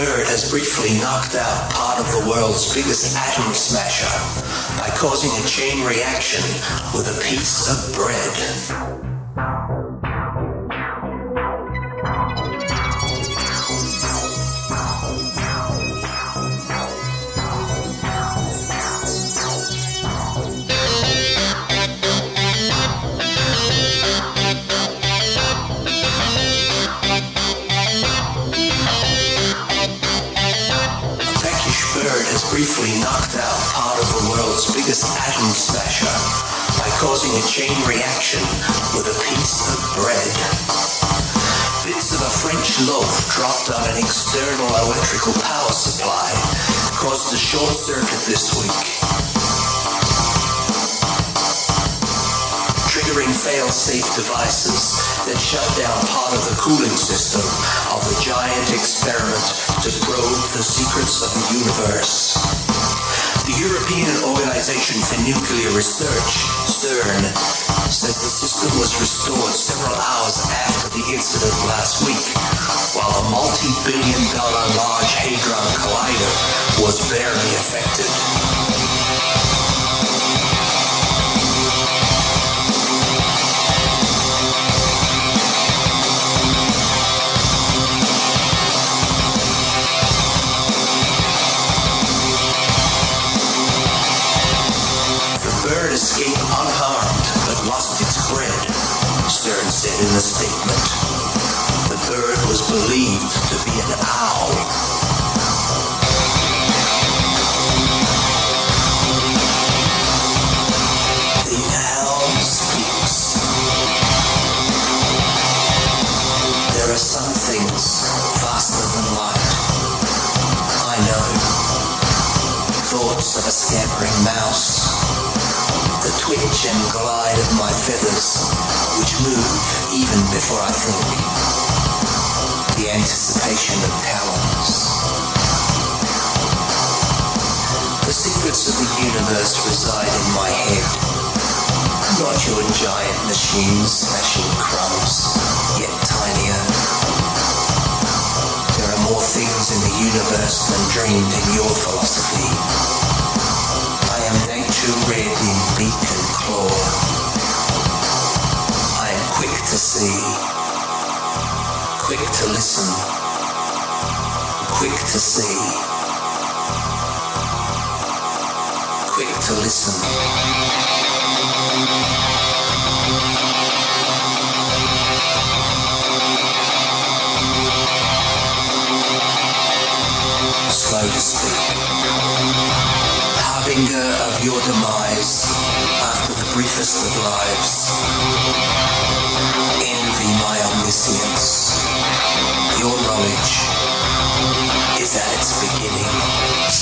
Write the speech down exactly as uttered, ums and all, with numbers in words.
bird has briefly knocked out part of the world's biggest atom smasher by causing a chain reaction with a piece of bread. Has briefly knocked out part of the world's biggest atom smasher by causing a chain reaction with a piece of bread. Bits of a French loaf dropped on an external electrical power supply caused a short circuit this week, triggering fail-safe devices that shut down part of the cooling system of the giant experiment to probe the secrets of the universe. The European Organization for Nuclear Research, CERN, says the system was restored several hours after the incident last week, while a multi-billion dollar Large Hadron Collider was barely affected. Escaped unharmed, but lost its bread, CERN said in a statement. The bird was believed to be an owl. The owl speaks. There are some things faster than light. I know. Thoughts of a scampering mouse. The twitch and glide of my feathers, which move even before I think. The anticipation of talons. The secrets of the universe reside in my head, not your giant machines smashing crumbs, yet tinier. There are more things in the universe than dreamed in your philosophy. Nature red in beak and claw. I am quick to see, quick to listen, quick to see, quick to listen. Slow to speak. Harbinger of your demise after the briefest of lives. Envy my omniscience. Your knowledge is at its beginning.